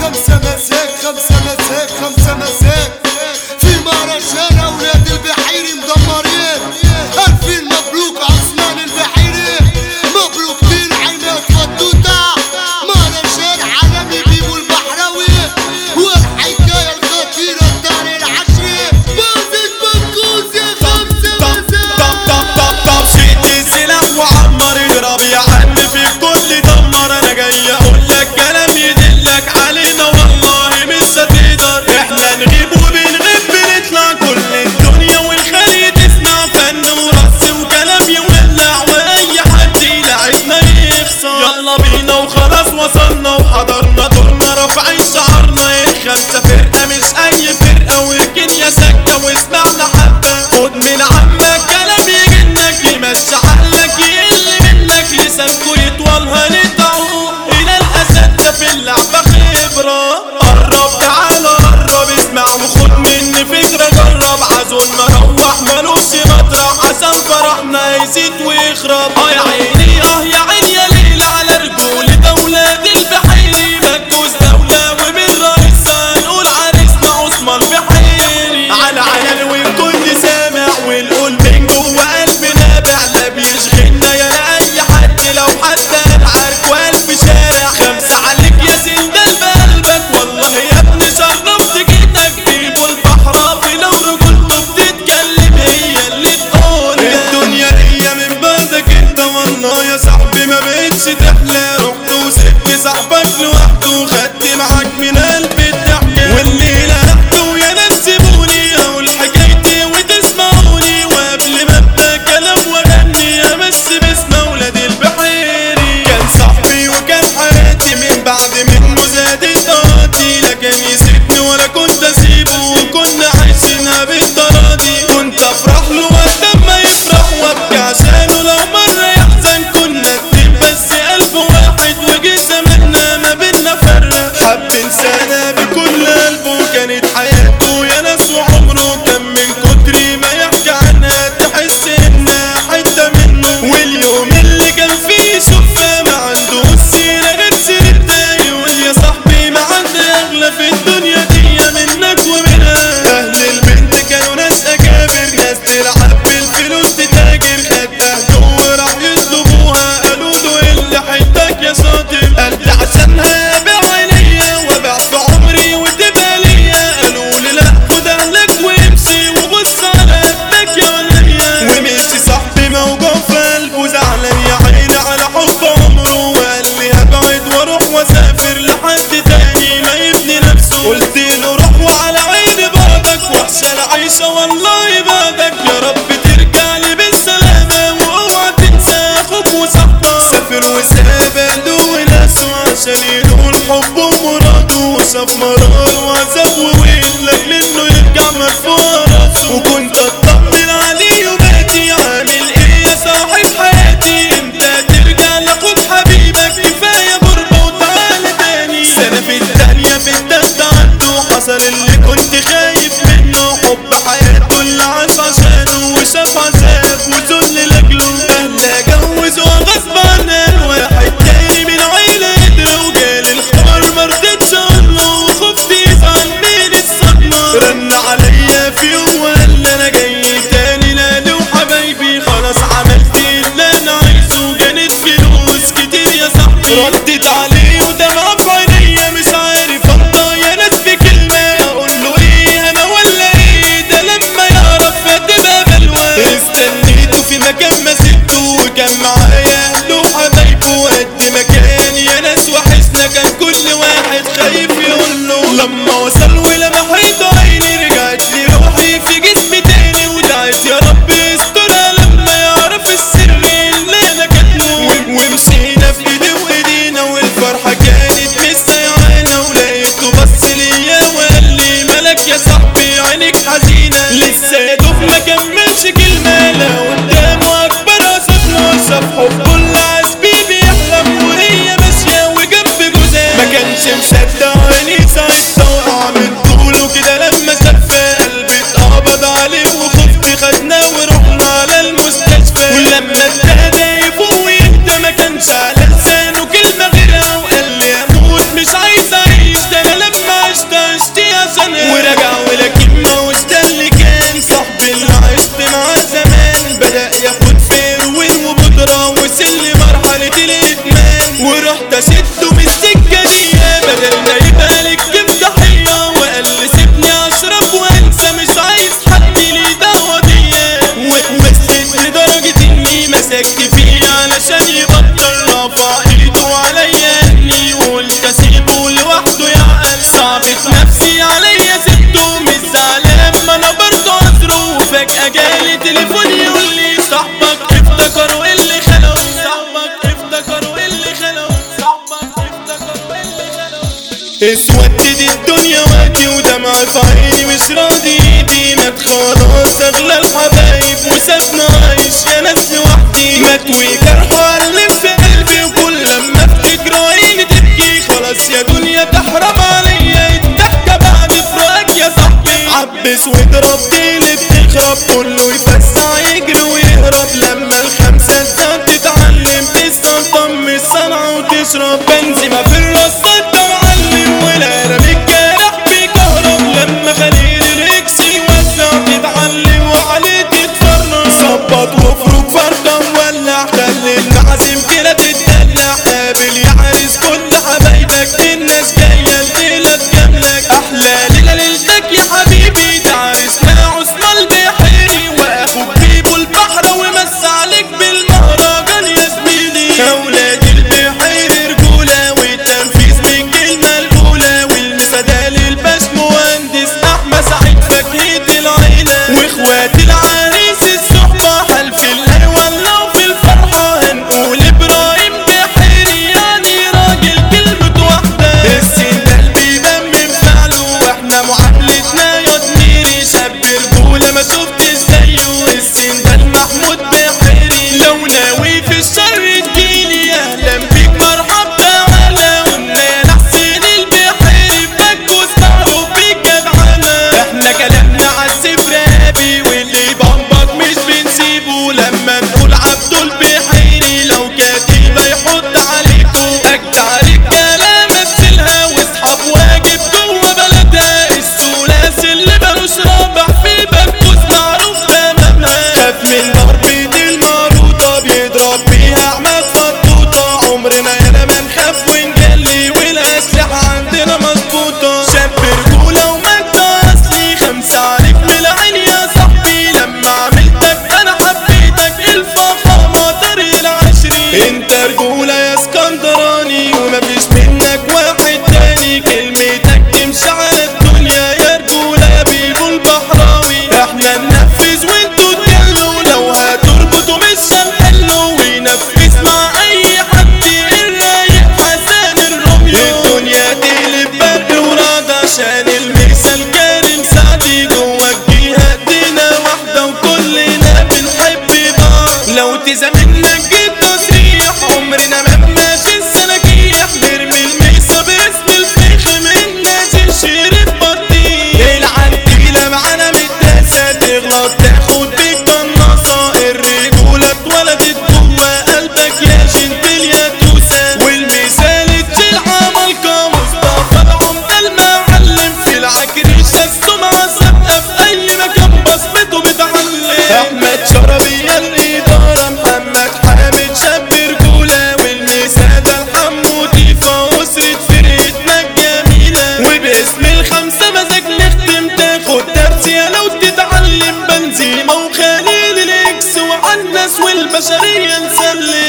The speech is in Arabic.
خمسة مساك خمسة مساك خمسة مساك في مهرجان اولاد البحيري مدمرين. 2000 مبروك عثمان البحيري، مبروك دين عينات فتوتة. مهرجان عالمي بيبو البحراوي والحكاية الخطيرة الدار العشري. بازك بنكوز يا خمسة مساك. شيل السلاح وعمر اضرب يا عم في كل دمر. انا جاي اقول لك كلام يدلك علينا والله مش هتقدر. احنا نغيب وبنغيب بنطلع كل الدنيا والخليج تسمع فن ورقص وكلام يولع واي حد يلعبنا يخسر. يلا بينا وخلاص وصلنا وحضرنا دورنا رافعين شعرنا. الخمسة فرقة مش اي فرقة واركن يا سكة واسمعنا حبة. خد من عمك كلام يجنك يمشي عقلك يقل منك لسانكو يطول هنقطعه. الى الاسد ده في اللعبة خبرة. قرب تعالى قرب اسمع وخد مني فكرة جرب. عزول مروح ملوش مطرح عشان فرحنا يزيد ويخرب. يا عيني يا عيني يا ليل على رجولة اولاد البحيري. مجوز دولة ومن رئيسها نقول عريسنا عثمان البحيري. على علن والكل سامع ونقول من جوه قلبنا نابع. لا بيشغلنا يا لأي حد لو حتى العرك والف شارع. خمسة عليك يا سندال بقلبك والله يا ابني شرفت جيتك. جيبوا البحراوي لو رجولته بتتكلم هي اللي تقول. الدنيا هي من بعدك انت والله يا صاحبي ما بقتش تحلى. رحت وسبت صاحبك لوحده وخدت معاك من قلبي الضحكة. والليلة رحتوا يا ناس سيبوني اقول حكايتي وتسمعوني. وقبل ما ابدا كلام واغني امس باسم ولاد البحيري. كان صاحبي وكان حياتي من بعد منه زادت قاتي. لا كان يسيبني ولا كنت اسيبه وكنا عايشينها بالتراضي. كنت افرح له وقت ما يفرح وابكي عشانه لو مرة يحزن. كنا اتنين بس قلب واحد وجه زماننا ما بينا فرق. حب انسانة بكل قلبه كانت حياته يا ناس وعمره. كان من كتر ما يحكي عنها تحس انها حتة منه. واليوم اللي كان فيه شوفها ما عنده السيرة غير سيرتها. يقول يا صاحبي ما عندي اغلى في الدنيا دي منك ومنها. اهل البنت كانوا ناس اكابر ناس تلعب بالفلوس تتاجر. خد اهله وراح يطلبوها قالوا له اللي حيتك يا شاطر. قلت عشانها ابيع عينيا وابيع في عمري وتبقى ليا. قالوا لي لا خد اهلك وامشي وبص على قدك يا وليا. ومشي صاحبي موجوع في قلبه زعلان يا عيني على حب عمره. وقال لي هبعد واروح واسافر لحد تاني ما يبني نفسه. قلت له روح وعلى عيني بعدك وحشة العيشة والله بعدك. يا رب ترجع لي بالسلامة واوعى تنسى اخوك وصاحبك. سافر وساب اهله وناسه عشان ينول حبه ومراده. وشاف مرار وعذاب وويل لاجل انه يرجع مرفوع راسه. وكنت اطمن عليه وباتي عامل ايه يا صاحب حياتي. امتى ترجع لاخوك حبيبك كفاية غربة وتعالى تاني. سنة في التانية في التالتة عنده حصل اللي كنت خايف منه. حب حياته اللي عاش عشانه وشاف عذاب وذل لاجله. اهله جوزوا غصب عنه الواحد تاني من عيلة قدر. وجالي الخبر مرضتش اقوله وخفت يزعل من الصدمة. رن عليا في يوم وقال لي انا جاي تاني لالي وحبايبي. خلاص عملت اللي انا عايزه جانت فلوس كتير يا صاحبي. ردت عليه ودمع في عينيا مش عارف انطق اسودت الدنيا وادي ودمع في عيني مش راضي مات خلاص اغلى الحبايب وسابنا عايش يا ناس لوحدي مات وجرحه قلب في قلبي وكل لما افتكر عيني تبكي خلاص يا دنيا تحرم عليا الضحكة بعد فراق يا صاحبي عبس واضرب ديلي بتخرب كله يفسع يجري ويهرب لما الخمسة تزاد تتعلم تسلم طم الصنعة وتشرب بنزيمة في الرصة معلم والقلم الجارح بيكهرب لما خليل الاكس يوزع تتعلم وعليه تتفرج ظبط وافرك فردة مولع خلي المعازيم كده تتدلع قابل يا عريس كل حبايبك الناس جاية الليلة تجاملك احلى ليلة ليلتك يا حبيبي ده عريسنا عثمان البحيري واخوك بيبو البحر ومس عليك بالمهرجان يا زميلي اولاد البحيري رجولة والتنفيذ من كلمة الاولى والمسادة للباش مهندس احمد سعيد فاكهة العيلة واخوات العريس الصحبة حلف الله والله في الفرحة هنقول ابراهيم بحيري يعني راجل كلمة واحدة السندال بيبان من فعله واحنا معاملتنا يا زميلي شاب رجولة ما شفتش زيه السندال محمود بحيري لو ناوي في الشر تجيلي اهلا بيك مرحب تعالى والنانا حسين البحيري بكوس معروف بيك جدعانة احنا كلامنا عالسفرابي واللي بمبك مش بنسيبه لما نقول عبدو البحيري لو كاتبة يحط عليكو اجدع رجالة مثلها واصحاب واجب جوه بلدها الثلاث اللي مالوش رابع في بكوس معروف تمامها خاف من ضربة المعروضة بيضرب بيها احمد فطوطة عمرنا يانا ما نخاف ونجلي والاسلحة عندنا مظبوطة شاب رجولة ومجد اصلي خمسة عليك من العين يا صاحبي لما عملتك انا حبيتك الفخامة طريق العشرين انت رجولة يا اسكندراني ومفيش منك واحد تاني كلمتك تمشي على الدنيا يا رجولة يا بيبو البحراوي احنا ننفذ وانتوا تجلوا لو هتربطوا مش هنحلوا وينفذ مع اي حد الرايق حسن الروميو الدنيا تقلب برد ورعد عشان المثال كريم سعدي جوا الجهة ايدينا واحدة وكلنا بنحب بعض لو تزاملنا جيب تصريح عمرنا ما بناشي السناجيح نرمي الميسة باسم الفيخ من نازل شريف بطيخ العنتيلة معانا متداسة تغلط تاخد بيك قناصة الرجولة اتولدت جوا قلبك يا جنتل يا توسة والمثال تشيل عمالقة مصطفى العمدة المعلم في العكريشة السمعة ثابتة في أي مكان بصمته بتعلم أحمد شربية الإدارة محمد حامد شاب رجولة والمثال الحمودي فأسرة فرقتنا الجميلة وباسم الخمسة مزاج نختم تاخد درس يا لو تتعلم بنزيمة وخليل الإكس وعالناس والبشرية نسلم